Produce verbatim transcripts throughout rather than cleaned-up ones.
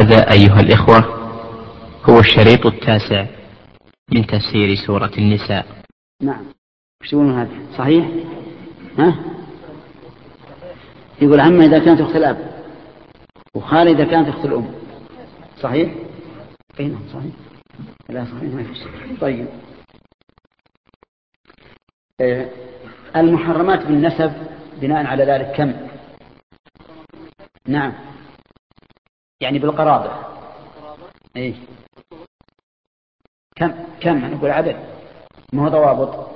وهذا أيها الإخوة هو الشريط التاسع من تفسير سورة النساء. نعم. وش تقولون هذا صحيح؟ ها؟ يقول عمّا إذا كانت أخت الأب وخالة إذا كانت أخت الأم. صحيح؟ أي نعم صحيح. لا صحيح ما فيش. طيب آه المحرمات بالنسب بناء على ذلك كم؟ نعم يعني بالقرابة. ايه كم كم أنا أقول عدد ما هو ضوابط.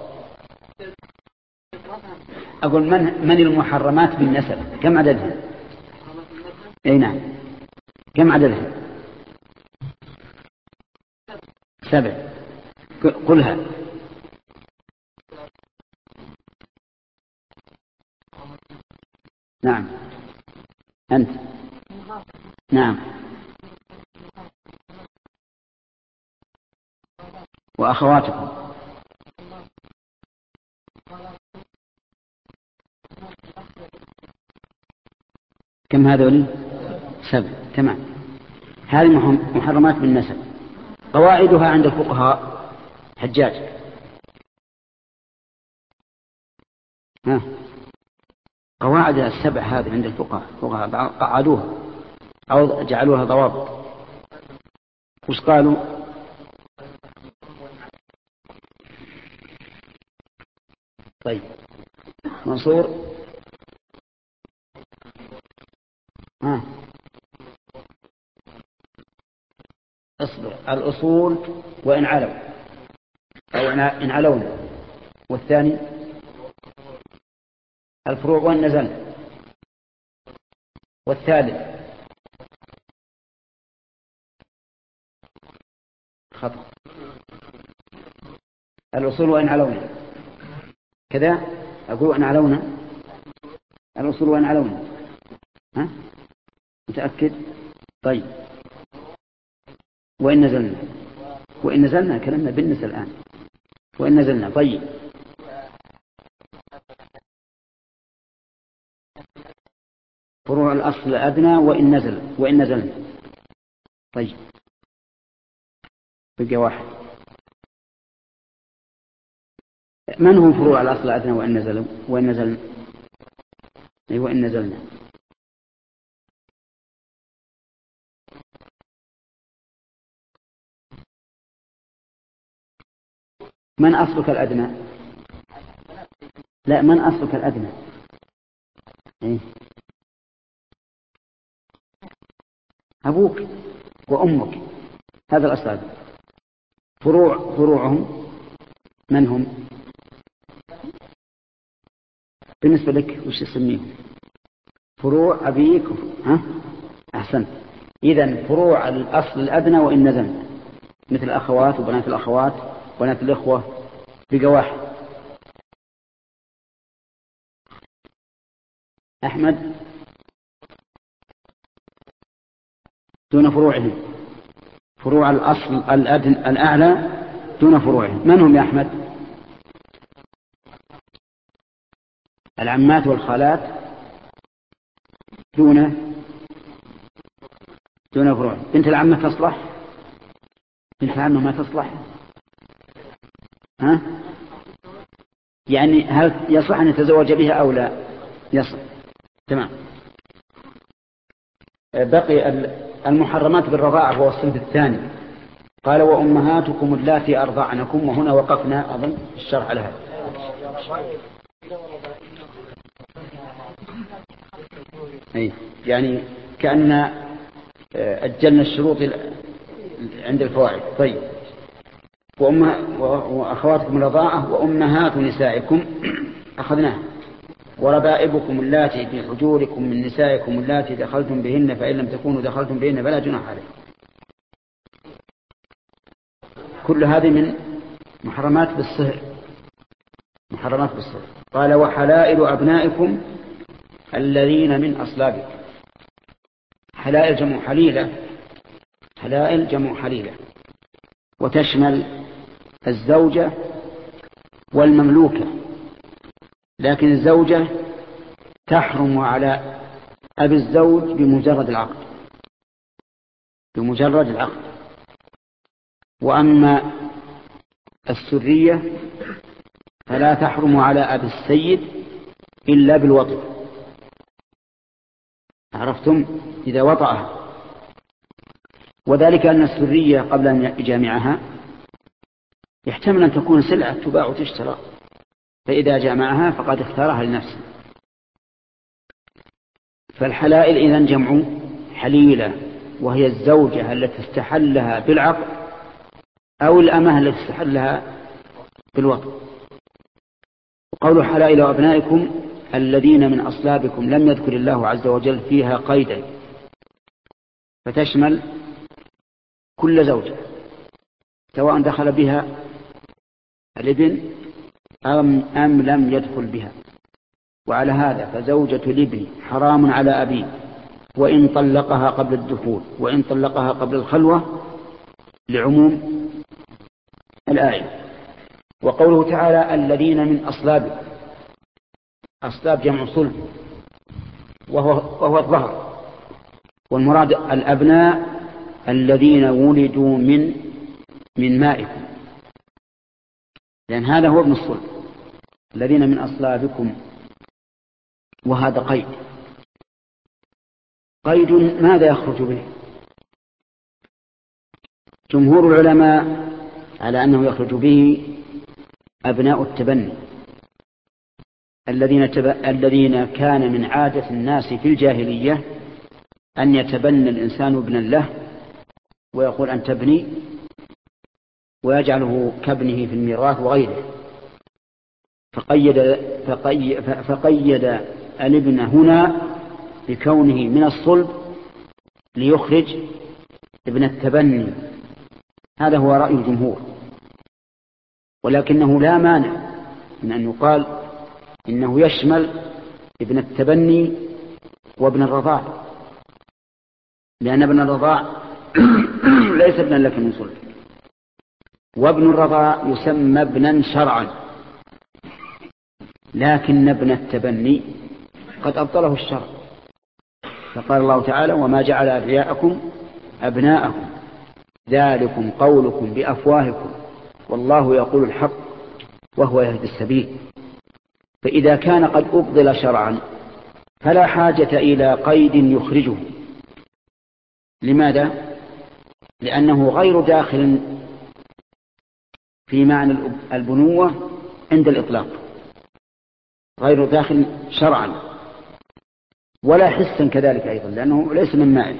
أقول من من المحرمات بالنسب كم عددها؟ اي نعم كم عددها؟ سبع. قلها. نعم أنت. نعم وأخواتكم. كم هذول؟ سبع. تمام. هذه محرمات بالنسب. قواعدها عند الفقهاء حجاج. ها قواعد السبع هذه عند الفقهاء قعدوها أو جعلوها ضوابط. وش قالوا؟ طيب منصور. ها اصبر. الأصول وإن علوا أو إن علونا. والثاني الفروع وإن نزلنا. والثالث خطأ. الأصول وإن علونا كذا. أقول وإن علونا. الأصول وإن علونا. ها متأكد؟ طيب وإن نزلنا. وإن نزلنا كلامنا بالنسبة الآن. وإن نزلنا. طيب فروع الأصل الأدنى وإن نزل وإن نزلنا. طيب بقي واحد. من هم فروع الأصل الأدنى وإن نزلوا وإن نزلنا؟ أي وإن نزلنا. من أصلك الأدنى؟ لا من أصلك الأدنى؟ إيه؟ أبوك وأمك. هذا الأصل. فروع فروعهم من هم بالنسبة لك؟ وش يسميهم؟ فروع أبيك. ها أحسنت. إذن فروع الأصل الأدنى وإن نزلنا مثل الأخوات وبنات الأخوات وبنات الإخوة. بقى واحد. أحمد دون فروعهم. فروع الأصل الأدنى الأعلى دون فروعهم. من هم يا أحمد؟ العمات والخالات دون دون فروع. بنت العمة تصلح؟ بنت العمة ما تصلح. ها يعني هل يصح أن يتزوج بها أو لا؟ يصح. تمام. بقي المحرمات بالرضاعة هو الصنف الثاني. قال وأمهاتكم اللاتي أرضعنكم. وهنا وقفنا أظن الشرح لها. أي يعني كأن أجلنا الشروط عند الفوائد. طيب وأخواتكم الرضاعة وأمهات نسائكم أخذناها. وربائبكم اللاتي في حجوركم من نسائكم اللاتي دخلتم بهن فإن لم تكونوا دخلتم بهن فلا جناح عليكم. كل هذه من محرمات بالصهر. محرمات بالصهر. قال وحلائل أبنائكم الذين من أصلابكم. حلائل جمع حليلة. حلائل جمع حليلة وتشمل الزوجة والمملوكة. لكن الزوجة تحرم على أبي الزوج بمجرد العقد. بمجرد العقد. وأما السرية فلا تحرم على أبي السيد إلا بالوطء. عرفتم؟ إذا وطأها. وذلك أن السرية قبل أن يجامعها يحتمل أن تكون سلعة تباع وتشترى، فإذا جامعها فقد اختارها لنفسه. فالحلائل إذن جمع حليلة، وهي الزوجة التي استحلها بالعقد أو الأمة التي استحلها بالوطء. وقول حلائل وأبنائكم الذين من أصلابكم لم يذكر الله عز وجل فيها قيدا، فتشمل كل زوجة سواء دخل بها الابن أم, أم لم يدخل بها. وعلى هذا فزوجة الابن حرام على أبيه وإن طلقها قبل الدخول وإن طلقها قبل الخلوة لعموم الآية. وقوله تعالى الذين من أصلابكم، أصلاب جمع صلب وهو, وهو الظهر، والمراد الأبناء الذين ولدوا من من مائكم، لأن هذا هو ابن الصلب. الذين من أصلابكم، وهذا قيد. قيد ماذا يخرج به؟ جمهور العلماء على أنه يخرج به أبناء التبني الذين تب... الذين كان من عادة الناس في الجاهلية أن يتبنى الإنسان ابنا له ويقول أن تبني، ويجعله كابنه في الميراث وغيره. فقيد, فقي... فقيد الابن هنا بكونه من الصلب ليخرج ابن التبني. هذا هو رأي الجمهور، ولكنه لا مانع من أن يقال إنه يشمل ابن التبني وابن الرضاع، لأن ابن الرضاع ليس ابنا لك من صلب، وابن الرضاع يسمى ابنا شرعا، لكن ابن التبني قد أبطله الشرع. فقال الله تعالى وما جعل أدعياءكم أبناءكم ذلكم قولكم بأفواهكم والله يقول الحق وهو يهدي السبيل. فإذا كان قد أبطل شرعا فلا حاجة إلى قيد يخرجه. لماذا؟ لأنه غير داخل في معنى البنوة عند الإطلاق، غير داخل شرعا ولا حسا كذلك أيضا، لأنه ليس من ماء.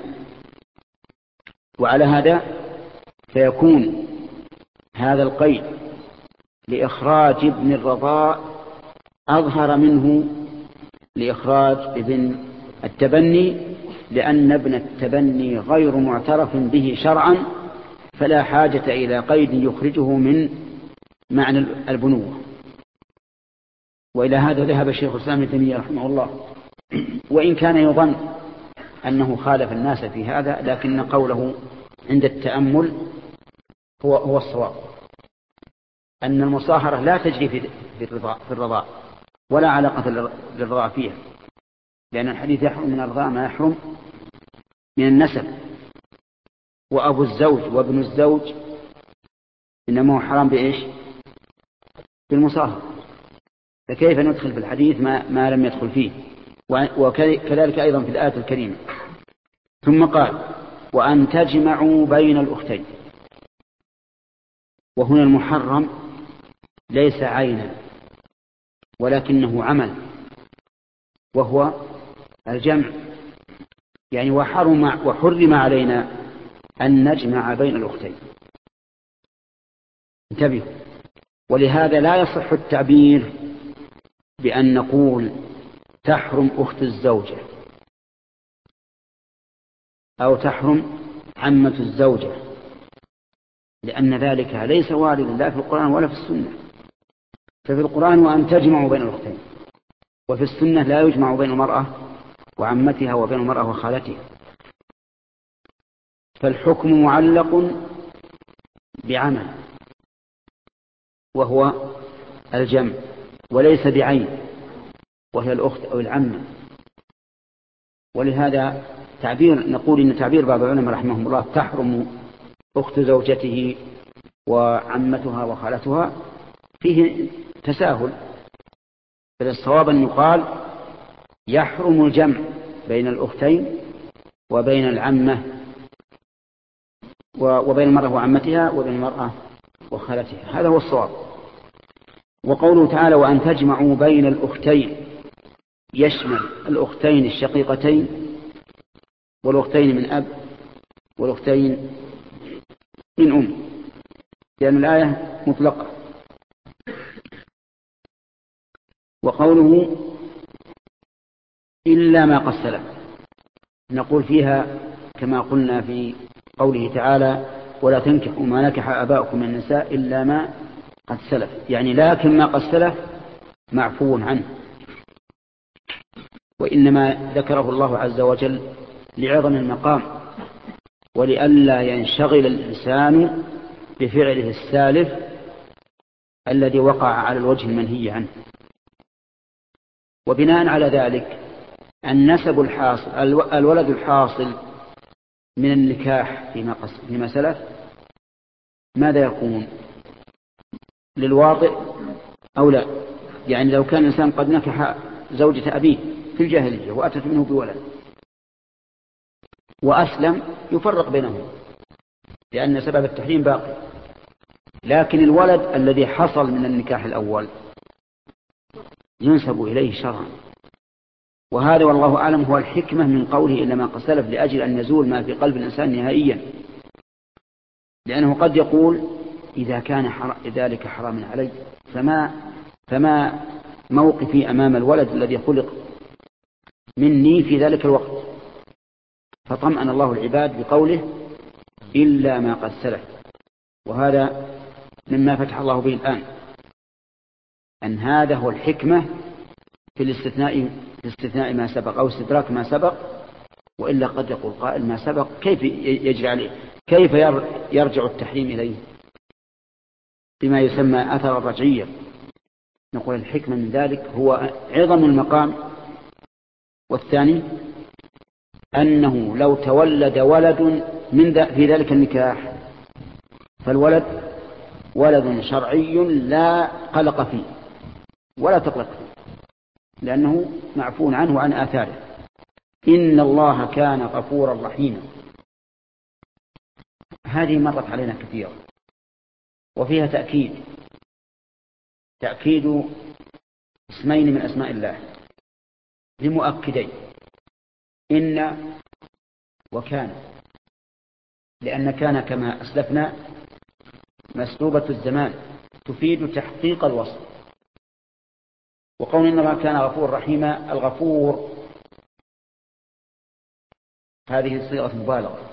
وعلى هذا فيكون هذا القيد لإخراج ابن الرضاع أظهر منه لإخراج ابن التبني، لأن ابن التبني غير معترف به شرعا، فلا حاجة إلى قيد يخرجه من معنى البنوة. وإلى هذا ذهب الشيخ الإسلام ابن تيمية رحمه الله، وإن كان يظن أنه خالف الناس في هذا، لكن قوله عند التأمل هو هو الصواب، أن المصاهرة لا تجري في في الرضاع ولا علاقة للرضاع فيها، لأن الحديث يحرم من الرضاع ما يحرم من النسب، وأبو الزوج وابن الزوج إنما هو حرام بإيش؟ بالمصاهرة. فكيف ندخل في الحديث ما, ما لم يدخل فيه؟ وكذلك أيضا في الآية الكريمة. ثم قال وأن تجمعوا بين الأختين. وهنا المحرم ليس عينا ولكنه عمل، وهو الجمع. يعني وحرم, وحرم علينا أن نجمع بين الأختين. انتبهوا. ولهذا لا يصح التعبير بأن نقول تحرم أخت الزوجة أو تحرم عمة الزوجة، لأن ذلك ليس واردا لا في القرآن ولا في السنة. ففي القرآن وأن تجمعوا بين الأختين، وفي السنة لا يجمع بين المرأة وعمتها وبين المرأة وخالتها. فالحكم معلق بعمل وهو الجمع، وليس بعين وهي الأخت أو العمة. ولهذا تعبير نقول إن تعبير بعض العلماء رحمهم الله تحرم أخت زوجته وعمتها وخالتها فيه تساهل، فالصواب أن يقال يحرم الجمع بين الأختين وبين العمة وبين المرأة وعمتها وبين المرأة وخالتها، هذا هو الصواب. وقوله تعالى وأن تجمعوا بين الأختين يشمل الأختين الشقيقتين والأختين من أب والأختين من أم، لأن الآية مطلقة. وقوله إلا ما قد سلف نقول فيها كما قلنا في قوله تعالى ولا تنكحوا ما نكح آباؤكم من النساء إلا ما قد سلف، يعني لكن ما قد سلف معفو عنه، وإنما ذكره الله عز وجل لعظم المقام ولئلا ينشغل الإنسان بفعله السالف الذي وقع على الوجه المنهي عنه. وبناء على ذلك النسب الحاصل الولد الحاصل من النكاح فيما, فيما سلف ماذا يكون؟ للواطئ أو لا؟ يعني لو كان الإنسان قد نكح زوجة أبيه في الجاهلية وأتت منه بولد وأسلم يفرق بينهم لأن سبب التحريم باقي، لكن الولد الذي حصل من النكاح الأول ينسب إليه شرعا، وهذا والله أعلم هو الحكمة من قوله إلا ما قد سلف، لأجل أن يزول ما في قلب الإنسان نهائيا، لأنه قد يقول إذا كان حر... ذلك حراما علي فما فما موقفي أمام الولد الذي خلق مني في ذلك الوقت. فطمأن الله العباد بقوله إلا ما قد سلف، وهذا مما فتح الله به الآن، أن هذا هو الحكمة في الاستثناء في استثناء ما سبق أو استدراك ما سبق. وإلا قد يقول قائل ما سبق كيف يجري عليه، كيف يرجع التحريم إليه بما يسمى أثر الرجعية؟ نقول الحكمة من ذلك هو عظم المقام، والثاني أنه لو تولد ولد من في ذلك النكاح فالولد ولد شرعي لا قلق فيه ولا تقلق فيه لأنه معفو عنه وعن آثاره. إن الله كان غفورا رحيما، هذه مرت علينا كثيرا وفيها تأكيد تأكيد اسمين من أسماء الله لمؤكدين إن وكان، لأن كان كما أسلفنا مسلوبة الزمان تفيد تحقيق الوصف. وقول إنما كان غفور رحيما، الغفور هذه صيغة مبالغة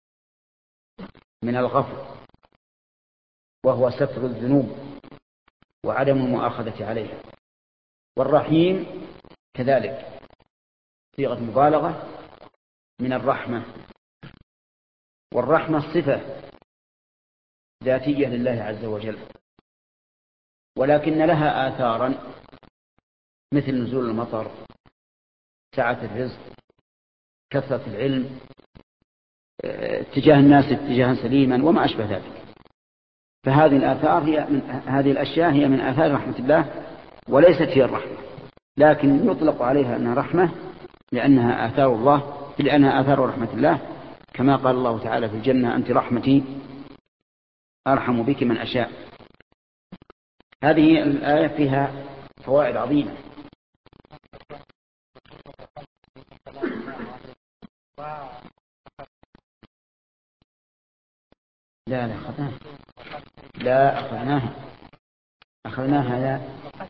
من الغفر وهو ستر الذنوب وعدم المؤاخذة عليها، والرحيم كذلك صيغة مبالغة من الرحمة، والرحمة صفة ذاتية لله عز وجل ولكن لها آثارا مثل نزول المطر، سعة الرزق، كثرة العلم، اتجاه الناس اتجاها سليما وما أشبه ذلك. فهذه الآثار هي من هذه الأشياء هي من آثار رحمة الله وليست هي الرحمة، لكن يطلق عليها أنها رحمة لأنها آثار الله لأنها آثار رحمة الله، كما قال الله تعالى في الجنة أنت رحمتي أرحم بك من أشاء. هذه الآية فيها فوائد عظيمة. لا لا أخذناها لا أخذناها أخذناها يا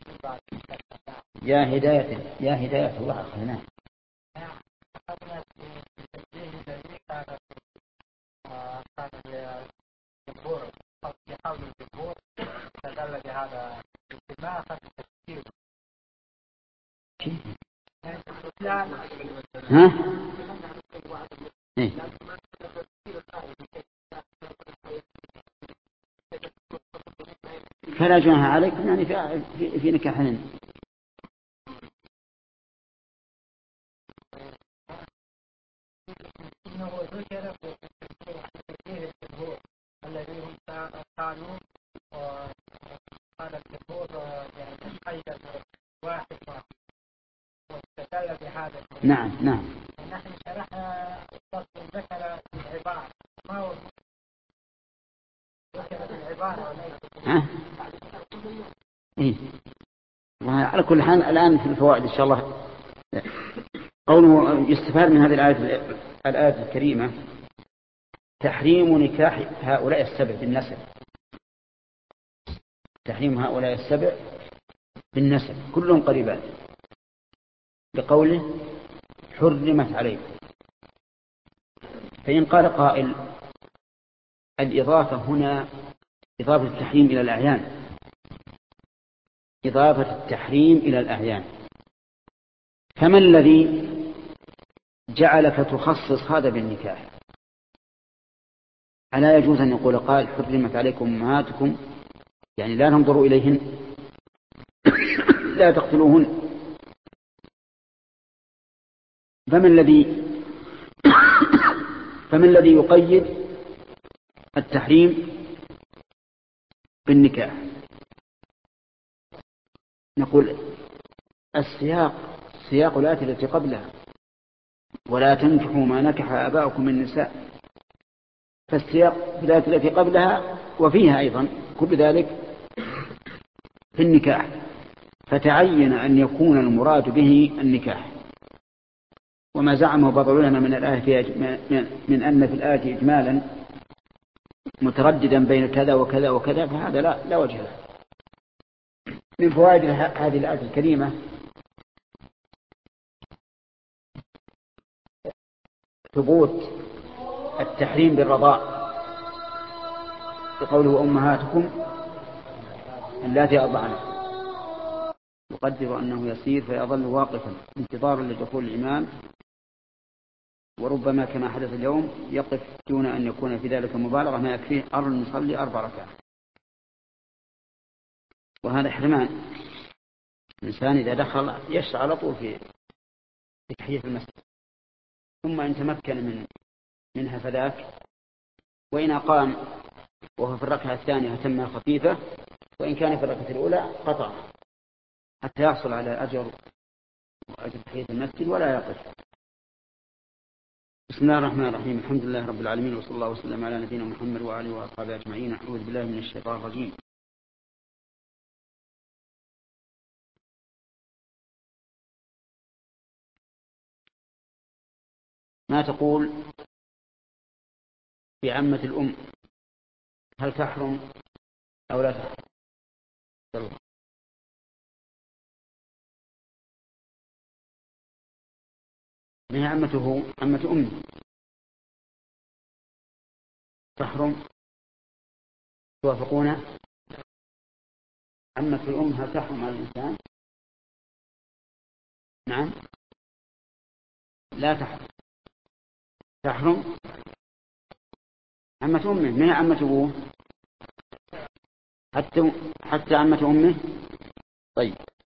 يا هداية يا هداية الله أخذناها. ها؟ إيه؟ فلا جناح عليكم يعني في, في, في نكاحين. ذكر في تفسير الجمهور الذي هم قالوا قال الجمهور يعني قيد واحد واستدل بهذا. نعم نعم. نحن شرحنا ذكر العبارة ما هو ذكر العبارة ها؟ إيه. على كل حال الآن في الفوائد إن شاء الله قوله يستفاد من هذه الآية الآية الكريمة تحريم نكاح هؤلاء السبع بالنسب. تحريم هؤلاء السبع بالنسب كلهم قريبات بقوله حرمت عليكم. فإن قال قائل الإضافة هنا إضافة التحريم إلى الأعيان، إضافة التحريم إلى الأعيان، فما الذي جعلك تخصص هذا بالنكاح؟ ألا يجوز أن يقول قال حرمت عليكم أمهاتكم يعني لا تنظروا إليهن لا تقتلوهن؟ فما الذي فما الذي يقيد التحريم بالنكاح؟ نقول السياق سياق الآية التي قبلها ولا تنكحوا ما نكح آباؤكم من النساء، فالسياق في الآية التي قبلها وفيها أيضا كل ذلك في النكاح، فتعين أن يكون المراد به النكاح. وما زعمه بعض العلماء من الآية في من أن في الآية إجمالا مترددا بين كذا وكذا وكذا فهذا لا, لا وجه له. من فوائد هذه الآية الكريمة ثبوت التحريم بالرضاء بقوله أمهاتكم اللاتي أرضعنكم. يقدر أنه يسير فيظل واقفا انتظارا لدخول الإمام، وربما كما حدث اليوم يقف دون أن يكون في ذلك مبالغة ما يكفيه أرى المصلي أربع ركعات. وهذا حرمان. الإنسان إذا دخل يشرع على طول في تحية المسجد، ثم إن تمكن من منها فذاك، وإن أقام وهو في الركعة الثانية أتم خفيفة، وإن كان في الركعة الأولى قطع حتى يحصل على أجر وأجر تحية المسجد ولا يقف. بسم الله الرحمن الرحيم. الحمد لله رب العالمين، وصلى الله وسلم على نبينا محمد وآله وأصحابه أجمعين. أعوذ بالله من الشيطان الرجيم. ما تقول في عمة الأم، هل تحرم أو لا تحرم؟ ما هي عمته؟ عمة أمه تحرم؟ توافقون؟ عمة الأم هل تحرم على الإنسان؟ نعم لا تحرم. تحرم عمة أمه، ما هي عمة أبوه؟ حتى حتى عمة أمه. طيب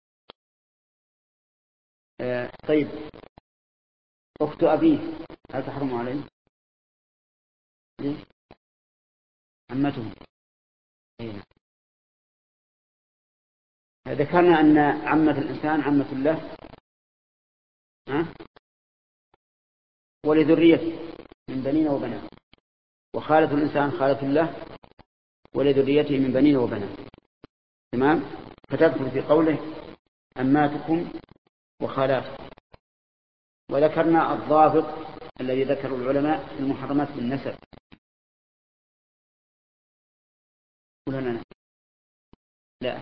آه طيب أخت أبيه هل تحرم عليه؟ ليه؟ عمته. إيه. ذكرنا أن عمة الإنسان عمة له ها؟ ولذريته من بنين وبنات، وخالة الإنسان خالة له ولذريته من بنين وبنات. تمام. فتدخل في قوله أماتكم وخالاتكم. وذكرنا الضابط الذي ذكر العلماء في المحرمات بالنسب. ولا لا لا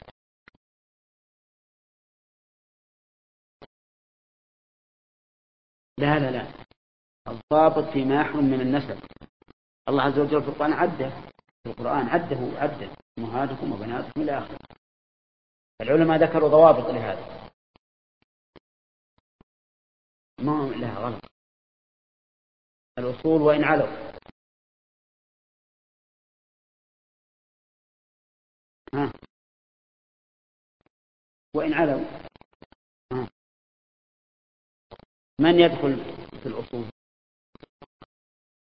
لا لا, لا. الضابط فيما يحرم من النسب. الله عز وجل في القرآن عده في القرآن عده عده أمهاتكم وبناتكم إلى آخره. العلماء ذكروا ضوابط لهذا، ما لها غلط. الأصول وإن علوا ها وإن علوا ها. من يدخل في الأصول؟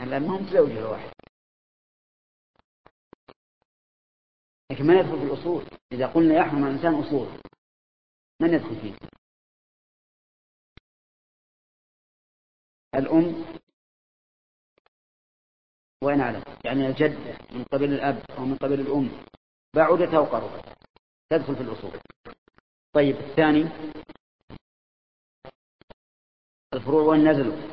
لأن هم زوجة واحد، لكن ما يدخل في الأصول. إذا قلنا يحرم الإنسان أصول من يدخل فيه؟ الأم وين أعلم، يعني الجدة من قبل الأب أو من قبل الأم بعدت أو قربت تدخل في الأصول. طيب الثاني الفروع وين نزلوا؟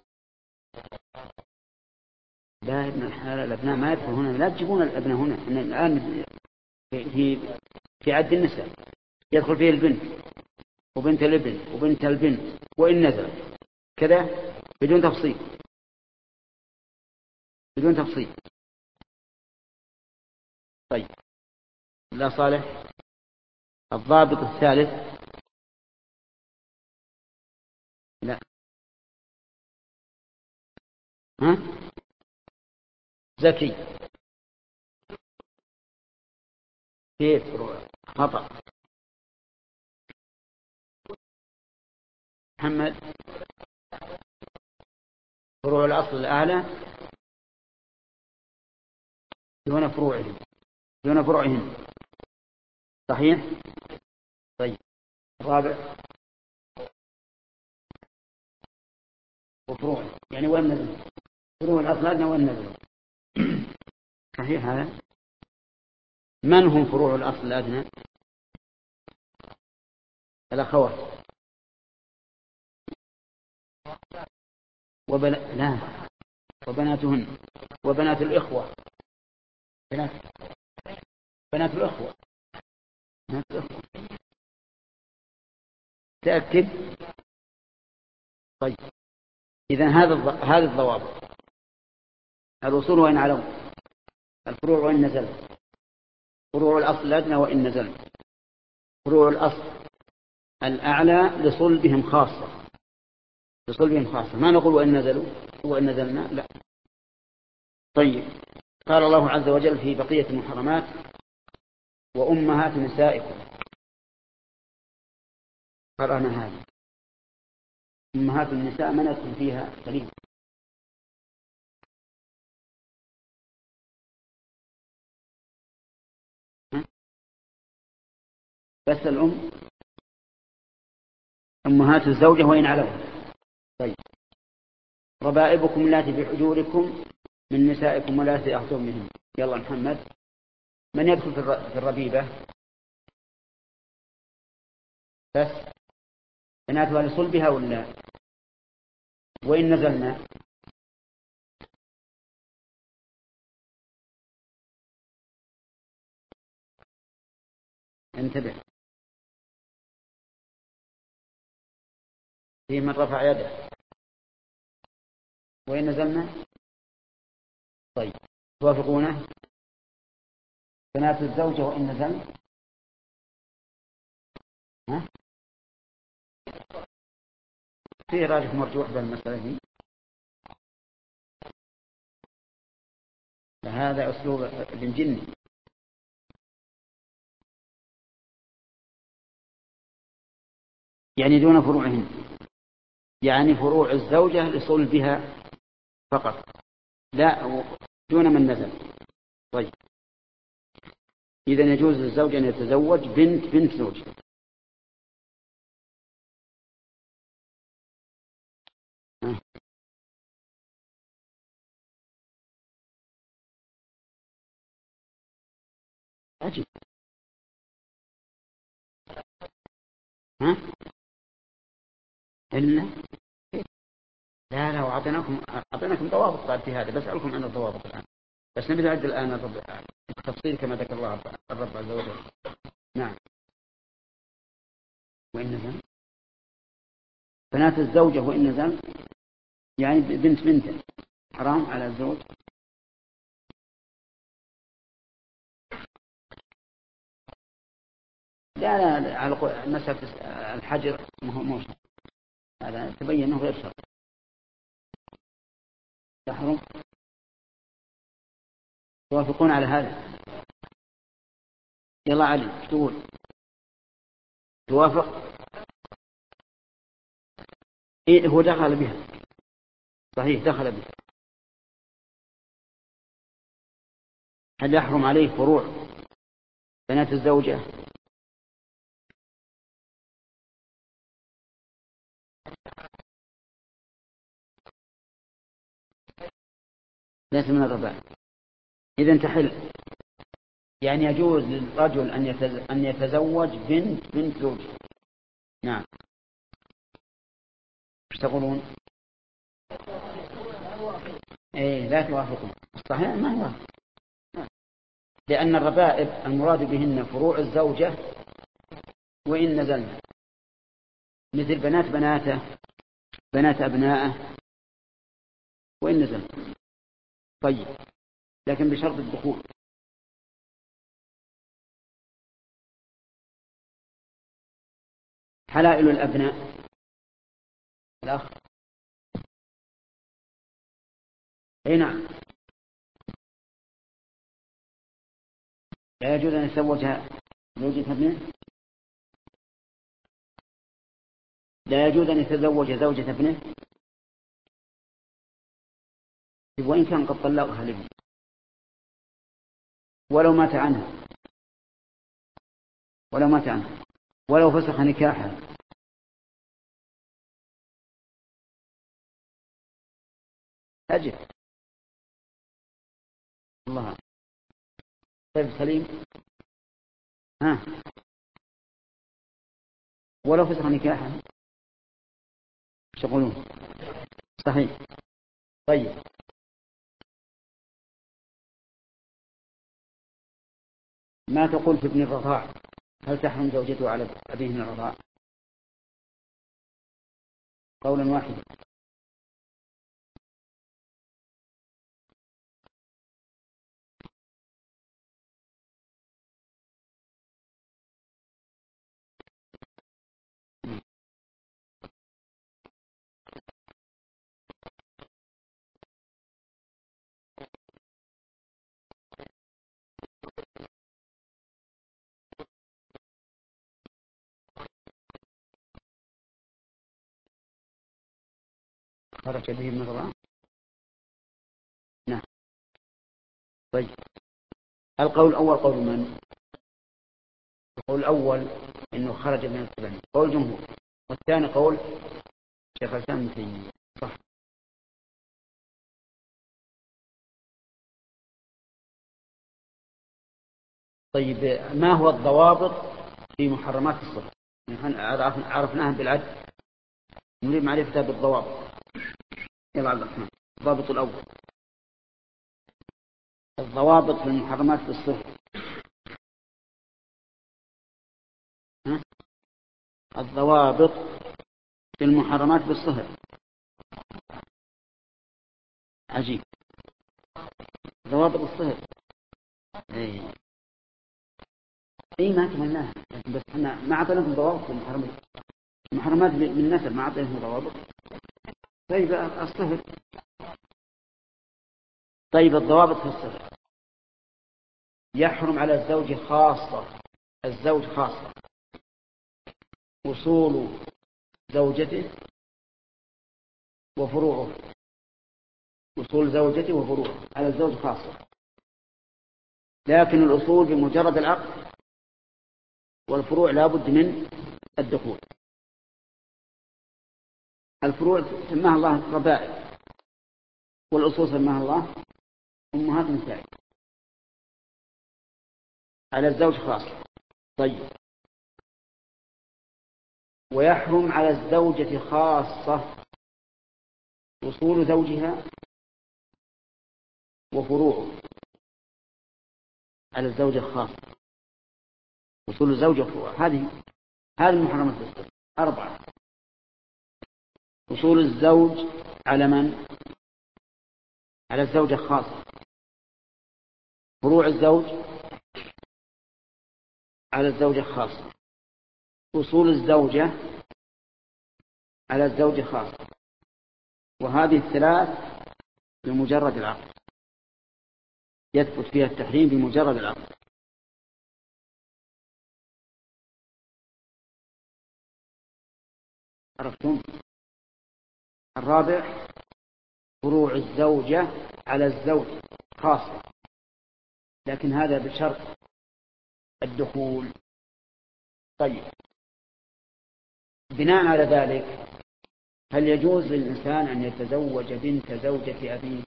لا ابن الحلال الأبناء ما يدخل هنا، لا تجيبون الأبناء هنا. الآن في في عد النساء يدخل فيه البنت وبنت الابن وبنت البنت وإن نزل كذا بدون تفصيل، بدون تفصيل. طيب لا صالح. الضابط الثالث لا ها زكي كيف خطأ محمد. فروع الأصل الأعلى دون فروعهم دون فروعهم صحيح. طيب الرابع وفروع يعني وين نزل فروع الأصل الأدنى وين نزل صحيح هذا. من هم فروع الأصل الأدنى؟ الأخوات وبن... لا وبناتهن وبنات الإخوة بنات بنات الإخوة بنات الإخوة تأكد. طيب إذن هذا الض... هذه الضوابط. الأصول وإن علوا، الفروع وإن نزل، فروع الأصل الأدنى وإن نزل، فروع الأصل الأعلى لصلبهم خاصة لصلبهم خاصة ما نقول وإن نزلوا وإن نزلنا لا. طيب قال الله عز وجل في بقية المحرمات وأمهات نسائكم. قرأنا هذا أمهات النساء من يدخل فيها سليم؟ بس الأم أمهات الزوجة وإن علوا. طيب ربائبكم اللاتي في حجوركم من نسائكم واللاتي أخذتم منهم. يلا محمد من يدخل في الربيبة؟ بس بناتها لصلبها ولا وإن نزلنا؟ انتبه في من رفع يده وإن نزلنا. طيب توافقونه بنات الزوجة وإن نزلنا؟ ها في راجح مرجوح بالمسألة دي. هذا أسلوب ابن جني. يعني دون فروعهم يعني فروع الزوجة لصلبها فقط لا دون من نزل. طيب إذن يجوز للزوج أن يتزوج بنت بنت زوجه. عجيب ها إلا لا لا وأعطيناكم أعطيناكم ضوابط بعد في هذا. بسألكم عن الضوابط الآن بس نبي نعد الآن التفصيل كما ذكر الله الرب عز وجل. نعم وإن نزل بنات الزوجة وإن نزل يعني بنت بنت حرام على الزوج. لا لا, لا على مسألة الحجر مو شرط هذا تبين أنه غير شرط تحرم. توافقون على هذا؟ يلا علي تقول توافق. إيه هو دخل بها صحيح دخل بها هل يحرم عليه فروع بنات الزوجة؟ ليس من الربائب. إذن تحل، يعني يجوز للرجل أن يتزوج بنت بنت زوجه. نعم. ايش تقولون؟ ايه لا توافقون. صحيح ما يوافق، لأن الربائب المراد بهن فروع الزوجة وإن نزلنا، مثل بنات بناته، بنات أبنائه، وإن نزلنا. طيب، لكن بشرط الدخول. حلائل الأبناء الأخ. أي نعم، لا يجوز أن يتزوجها زوجة ابنه، لا يجوز أن يتزوج زوجة ابنه وإن كان قد طلقها لابنه ولو مات عنها، ولو مات عنها ولو فسخ نكاحها. أجل الله. طيب سليم، ها، ولو فسخ نكاحها تقولون؟ صحيح. طيب، ما تقول في ابن الرضاع؟ هل تحرم زوجته على أبيه من الرضاع؟ قولا واحدا. خرج به من الرضاع. نعم. طيب، القول الأول قول من؟ القول الأول إنه خرج من السبن، قول جمهور. والثاني قول شيخ الإسلام ابن تيمية. صح. طيب، ما هو الضوابط في محرمات الصلاة؟ نحن عرفناها بالعد، نريد معرفتها بالضوابط. يلا عبد الرحمن، الضابط الأول. الضوابط في المحرمات بالصفر. ها؟ الضوابط في المحرمات بالصهر. عجيب، ضوابط الصهر. اي اي ما كملناها، بس احنا ما اعطيناكم ضوابط في المحرمات. المحرمات بالنسب ما اعطيناكم ضوابط. طيب الصهر. طيب الضوابط في الصهر: يحرم على الزوج خاصة، الزوج خاصة، وصول زوجته وفروعه، وصول زوجته وفروعه على الزوج خاصة، لكن الأصول بمجرد العقد، والفروع لا بد من الدخول. الفروع سماها الله ربائب، والأصول سماها الله أمهات نسائه، على الزوج خاصة. طيب، ويحرم على الزوجة خاصة وصول زوجها وفروعه، على الزوجة خاصة وصول الزوجة وفروعه. هذه هذه المحرمات بالصفر أربعة: وصول الزوج على من؟ على الزوجة خاصة. فروع الزوج على الزوجة خاصة. وصول الزوجة على الزوجة خاصة. وهذه الثلاث بمجرد العقد، يثبت فيها التحريم بمجرد العقد. عرفتم؟ الرابع: فروع الزوجة على الزوج خاصة. لكن هذا بشرط الدخول. طيب، بناء على ذلك هل يجوز للإنسان أن يتزوج بنت زوجة أبيه؟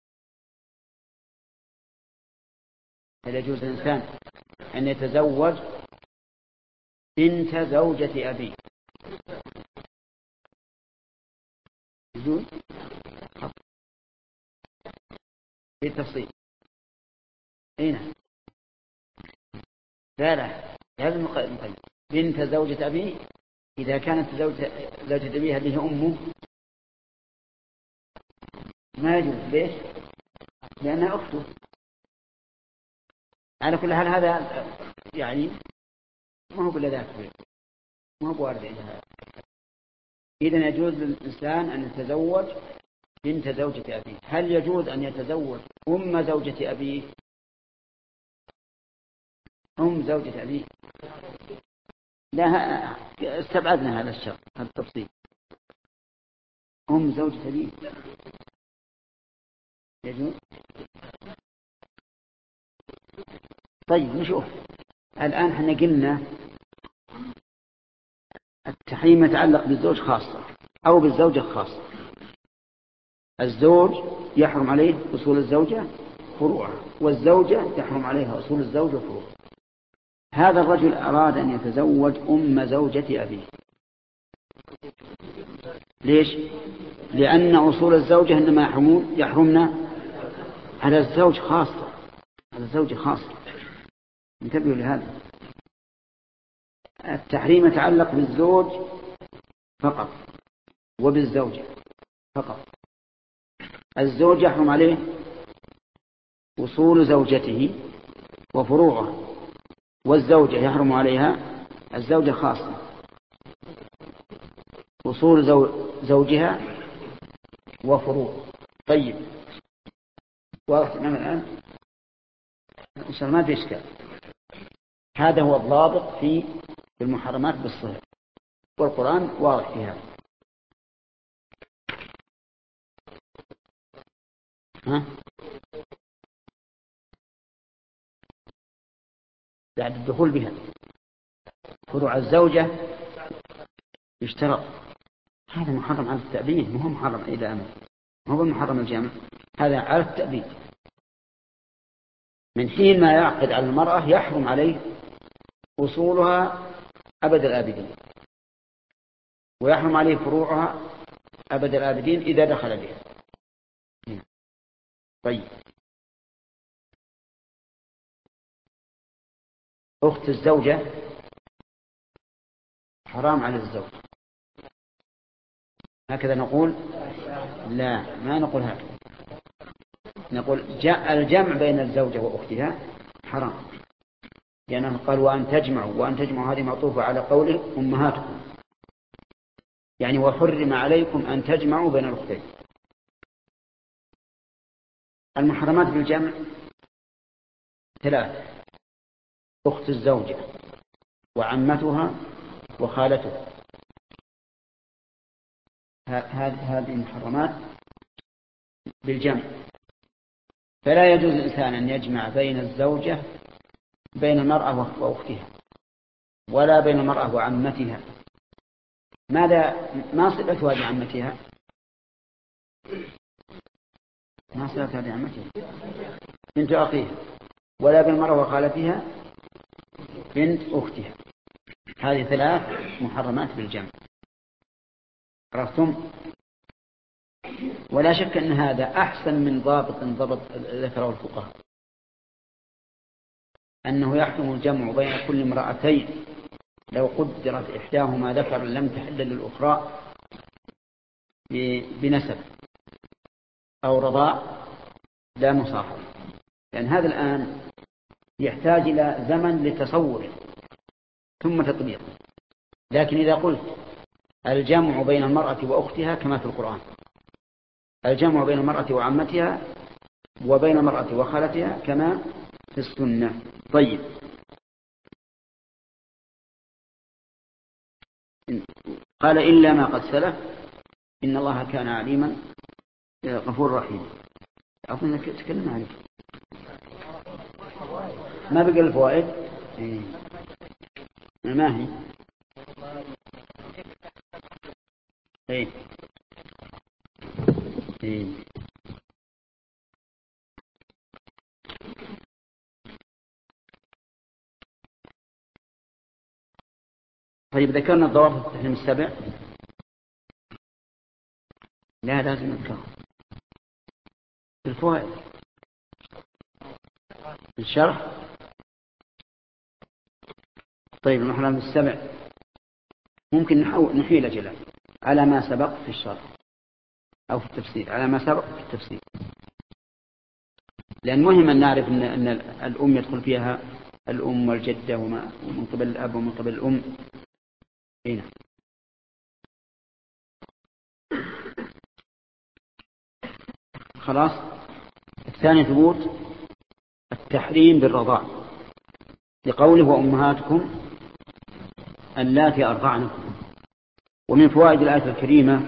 هل يجوز للإنسان أن يتزوج بنت زوجة أبيه؟ يجوز؟ في التفصيل. هنا لا لا لازم نقيد بنت زوجة أبيه. إذا كانت زوجة زوجة أبيه هذه أمه ما يجوز. ليش؟ لأنها أخته. على كل حال هذا يعني ما هو بلا ذاك، ما هو بوارد. إذن يجوز للإنسان أن يتزوج بنت زوجة أبيه. هل يجوز أن يتزوج أم زوجة أبيه؟ أم زوجة أبيه لا، استبعدنا هذا الشرط، هذا التفصيل. أم زوجة أبيه يجوز. طيب نشوف الآن. احنا قلنا التحريم يتعلق بالزوج خاصة أو بالزوجة خاصة. الزوج يحرم عليه أصول الزوجة فروعها، والزوجة يحرم عليها أصول الزوج وفروعها. هذا الرجل أراد أن يتزوج أم زوجة أبيه. ليش؟ لأن أصول الزوجة إنما يحرمون يحرمنا على الزوج خاصة، على الزوج خاصة. انتبهوا لهذا. التحريم يتعلق بالزوج فقط وبالزوجة فقط. الزوج يحرم عليه أصول زوجته وفروعه، والزوجة يحرم عليها الزوجة خاصة أصول زوجها وفروع. طيب واضح تمام الآن؟ إن شاء الله ما في إشكال. هذا هو الضابط في المحرمات بالصهر، والقرآن واضح في هذا. ها؟ بعد الدخول بها فروع الزوجة يشترط. هذا محرم على التأبيد، مو محرم إلى أمر، ما هو محرم الجامع. هذا على التأبيد. من حين ما يعقد على المرأة يحرم عليه أصولها أبد الآبدين، ويحرم عليه فروعها أبد الآبدين إذا دخل بها. طيب، أخت الزوجة حرام على الزوج، هكذا نقول؟ لا، ما نقول هكذا. نقول جاء الجمع بين الزوجة وأختها حرام، لأنه قال وأن تجمعوا، وأن تجمعوا هذه معطوفة على قوله أمهاتكم، يعني وحرم عليكم أن تجمعوا بين الأختين. المحرمات بالجمع ثلاث: أخت الزوجة وعمتها وخالتها. هذه المحرمات بالجمع. فلا يجوز الإنسان أن يجمع بين الزوجة بين المرأة وأختها، ولا بين المرأة وعمتها. ماذا ما صلة هذه عمتها؟ ما صلة هذه عمتها؟ بنت أخيها. ولا بين المرأة وخالتها بنت أختها. هذه ثلاث محرمات بالجمع. عرفتم؟ ولا شك أن هذا أحسن من ضابط ضبط ذكره الفقهاء، أنه يحكم الجمع بين كل امرأتين لو قدرت إحداهما ذكر لم تحل للأخرى بنسب أو رضاع لا مصاحب. لأن هذا الآن يحتاج إلى زمن لتصور ثم تطبيق. لكن إذا قلت الجمع بين المرأة وأختها كما في القرآن، الجمع بين المرأة وعمتها، وبين المرأة وخالتها كما في السنة. طيب، قال إلا ما قد سلف إن الله كان عليما غفور رحيم. أظن أنك تكلم عليه. ما بقى الفوائد. إيه. ما هي إيه. إيه. طيب ذكرنا الضوابط التحريم السبع، لا لازم نذكرها في الفوائد في الشرح. طيب المحرم السبع ممكن نحيل جلا على ما سبق في الشرح أو في التفسير، على ما سبق في التفسير، لأن مهم أن نعرف أن, أن الأم يدخل فيها الأم والجدة ومن قبل الأب ومن قبل الأم. هنا خلاص. الثاني ثبوت التحريم بالرضاع لقوله وأمهاتكم اللاتي أرضعنكم. ومن فوائد الآية الكريمة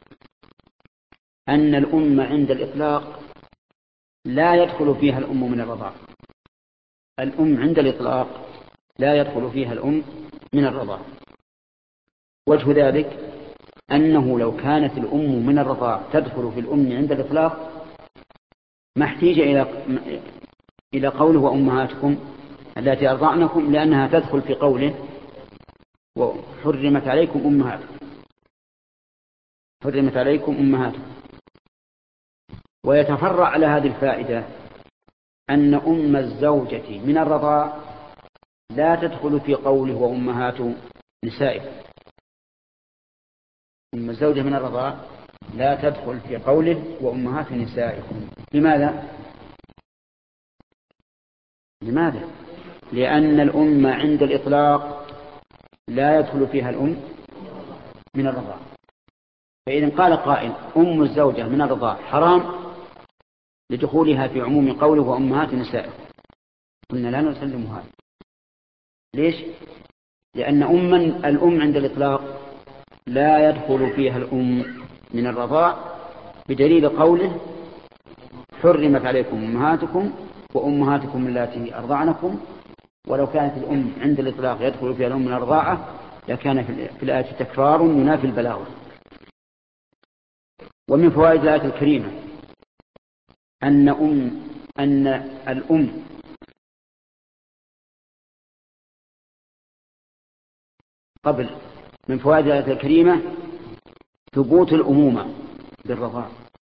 أن الأم عند الإطلاق لا يدخل فيها الأم من الرضاع. الأم عند الإطلاق لا يدخل فيها الأم من الرضاع. وجه ذلك أنه لو كانت الأم من الرضاع تدخل في الأم عند الإطلاق ما احتيج إلى إلى قوله وأمهاتكم التي أرضعنكم، لأنها تدخل في قوله وحرمت عليكم أمهاتكم، حرمت عليكم أمهاتكم. ويتفرع على هذه الفائدة أن أم الزوجة من الرضاع لا تدخل في قوله وأمهات نسائكم. أم الزوجة من الرضاع لا تدخل في قوله وأمهات نسائكم. لماذا؟ لماذا؟ لأن الأم عند الإطلاق لا يدخل فيها الأم من الرضاع. فإذا قال قائل أم الزوجة من الرضاع حرام لدخولها في عموم قوله وأمهات نسائكم، قلنا لا نسلم هذا. ليش؟ لأن أم الأم عند الإطلاق لا يدخل فيها الأم من الرضاع بدليل قوله حرمت عليكم أمهاتكم وأمهاتكم اللاتي أرضعنكم. ولو كانت الأم عند الإطلاق يدخل فيها الأم من الرضاعة لكان في الآية تكرار ينافي البلاغة. ومن فوائد الآية الكريمة أن أم أن الأم قبل من فوائد الآية الكريمة ثبوت الأمومة بالرضاع،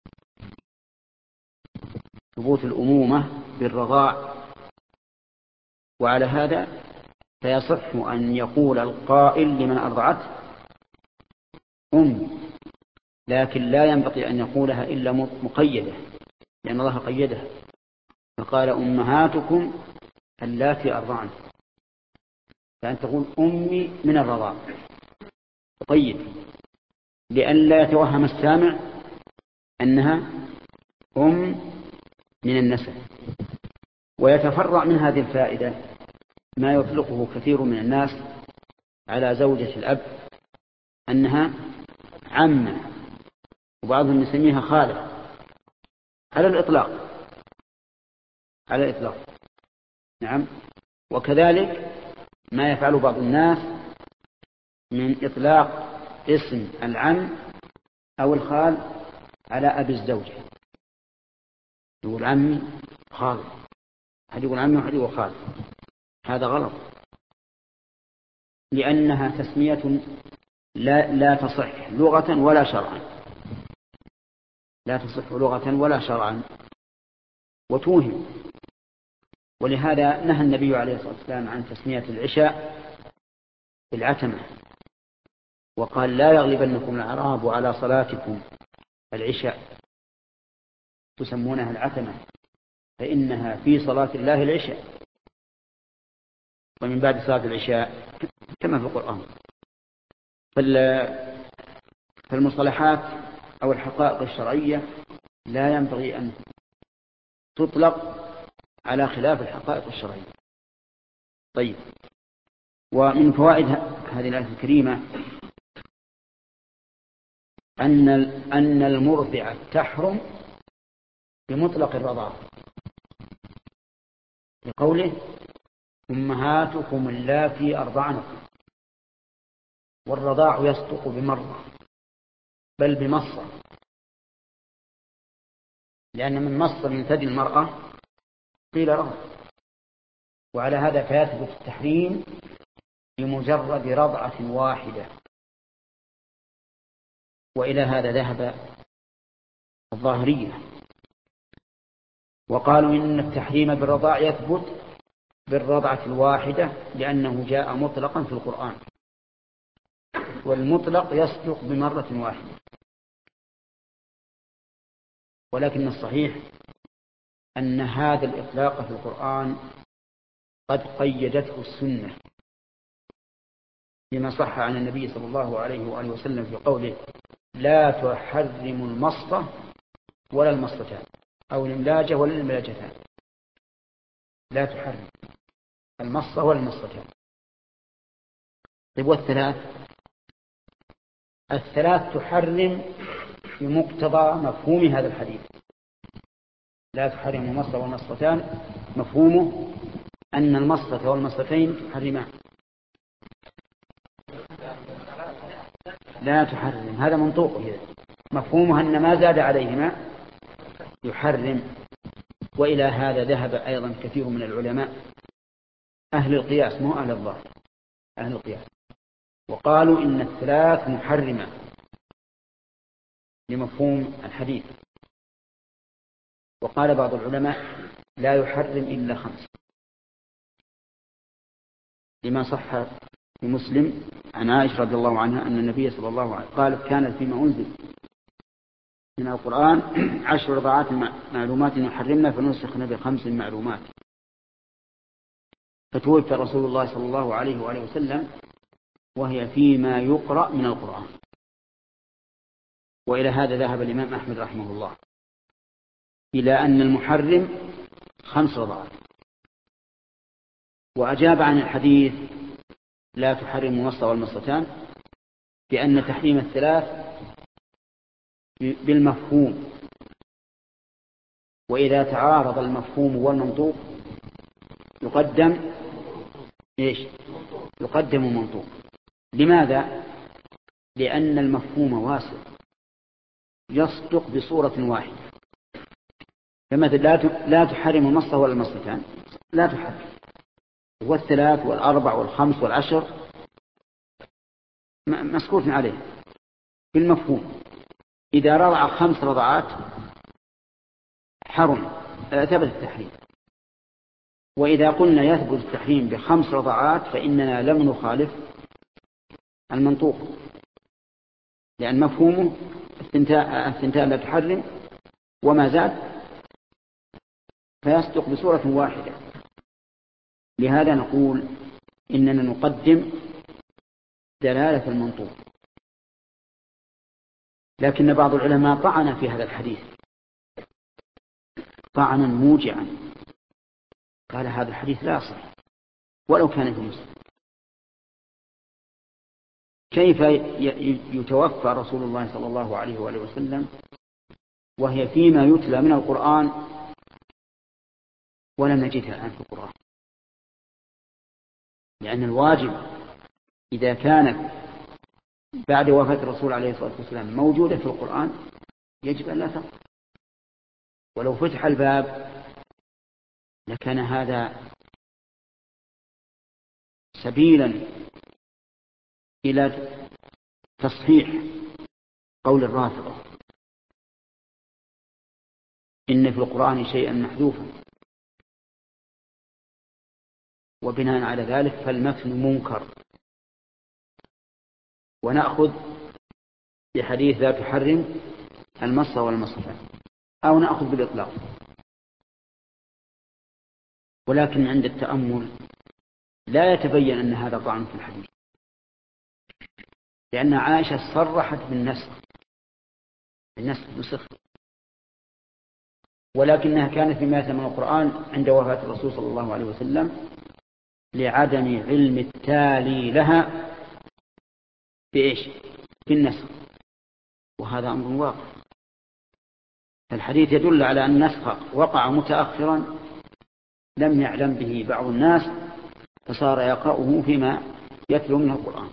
ثبوت الأمومة بالرضاع. وعلى هذا فيصح أن يقول القائل لمن أرضعته أم، لكن لا ينبغي أن يقولها إلا مقيدة، لأن الله قيدها فقال أمهاتكم اللاتي أرضعن، فأن تقول أمي من الرضاع تقيد لأن لا يتوهم السامع أنها أم من النسب. ويتفرع من هذه الفائدة ما يطلقه كثير من الناس على زوجة الأب أنها عمة، وبعضهم يسميها خالة على الإطلاق، على الإطلاق. نعم. وكذلك ما يفعل بعض الناس من إطلاق اسم العم أو الخال على أبي الزوجة، يقول عمي خال، هذا يقول عمي وهذا يقول خال. هذا غلط، لأنها تسمية لا, لا تصح لغة ولا شرعا، لا تصح لغة ولا شرعا وتوهم. ولهذا نهى النبي عليه الصلاة والسلام عن تسمية العشاء بالعتمة، وقال لا يغلبنكم الأعراب على صلاتكم العشاء تسمونها العتمة فإنها في صلاة الله العشاء ومن بعد صلاة العشاء كما في القرآن. فالمصطلحات أو الحقائق الشرعية لا ينبغي أن تطلق على خلاف الحقائق الشرعية. طيب. ومن فوائد هذه الآية الكريمة أن أن المرضعة تحرم بمطلق الرضاعة لقوله أمهاتكم اللاتي أرضعنكم. والرضاع يصدق بمرة بل بمصة، لأن من مص من ثدي المرأة قيل رضع، وعلى هذا فيثبت التحريم بمجرد رضعة واحدة. وإلى هذا ذهب الظاهرية، وقالوا إن التحريم بالرضاع يثبت بالرضعة الواحدة لأنه جاء مطلقا في القرآن، والمطلق يصدق بمرة واحدة. ولكن الصحيح أن هذا الإطلاق في القرآن قد قيدته السنة، لما صح عن النبي صلى الله عليه وآله وسلم في قوله: لا تحرم المصة ولا المصتان، أو الإملاجة ولا الإملاجتان. لا تحرم المصة ولا المصتان. طيب والثلاث؟ الثلاث تحرم بمقتضى مفهوم هذا الحديث. لا تحرم المصة والمصتان مفهومه أن المصة والمصتين تحرمان. لا تحرم، هذا منطوقه، مفهومها أن ما زاد عليهما يحرم. وإلى هذا ذهب أيضا كثير من العلماء أهل القياس، مو أهل الظاهر، أهل القياس، وقالوا إن الثلاث محرمة لمفهوم الحديث. وقال بعض العلماء لا يحرم إلا خمس، لما صح في مسلم عن عائشة رضي الله عنها أن النبي صلى الله عليه وسلم قالت: كانت فيما أنزل من القرآن عشر رضعات معلومات يحرمنا فنسخنا بخمس معلومات. فتوفى رسول الله صلى الله عليه وآله وسلم وهي فيما يقرأ من القرآن. وإلى هذا ذهب الإمام أحمد رحمه الله إلى أن المحرم خمس رضعات. وأجاب عن الحديث لا تحرم المصة والمصتان بأن تحريم الثلاث بالمفهوم، وإذا تعارض المفهوم والمنطوق يقدم إيش؟ يقدم المنطوق. لماذا؟ لأن المفهوم واسع يصدق بصورة واحدة. فمثل لا تحرم المصة ولا المصتان، لا تحرم، والثلاث والأربع والخمس والعشر مسكوت عليه بالمفهوم. إذا رضع خمس رضعات حرم، ثبت التحريم. وإذا قلنا يثبت التحريم بخمس رضعات فإننا لم نخالف المنطوق، لأن مفهومه الثنتان لا تحرم وما زاد، فيصدق بصورة واحدة. لهذا نقول إننا نقدم دلالة المنطوق. لكن بعض العلماء طعن في هذا الحديث طعنا موجعا، قال هذا الحديث لا يصح ولو كان في مسلم. كيف يتوفى رسول الله صلى الله عليه وآله وسلم وهي فيما يتلى من القرآن ولم نجدها الآن في القرآن؟ لأن الواجب إذا كانت بعد وفاة الرسول عليه الصلاة والسلام موجودة في القرآن يجب أن لا تقع. ولو فتح الباب لكان هذا سبيلا إلى تصحيح قول الرافضة إن في القرآن شيئا محذوفا، وبناء على ذلك فالمتن منكر. ونأخذ بحديث لا تحرم المصة والمصتان، أو نأخذ بالإطلاق. ولكن عند التأمل لا يتبين أن هذا طعن في الحديث، لأن عائشة صرحت بالنسخ بالنسخ نسخ، ولكنها كانت فيما يتم من القرآن عند وفاة الرسول صلى الله عليه وسلم لعدم علم التالي لها بإيش؟ بالنسخ. وهذا أمر واقع. الحديث يدل على أن النسخ وقع متأخرا لم يعلم به بعض الناس فصار يقرأه فيما يتلو من القرآن.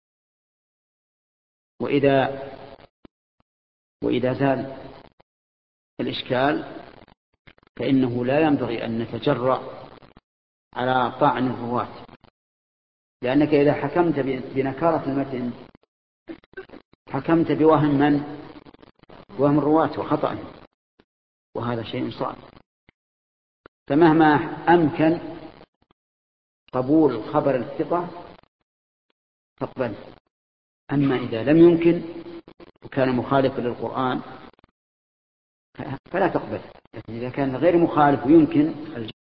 وإذا وإذا زال الإشكال فإنه لا ينبغي أن نتجرأ على طعن الرواة، لأنك إذا حكمت بنكارة المتن حكمت بوهم من؟ وهم الرواة وخطأ، وهذا شيء صعب. فمهما أمكن قبول خبر الثقة تقبل، أما إذا لم يمكن وكان مخالفا للقرآن فلا تقبل. لكن إذا كان غير مخالف ويمكن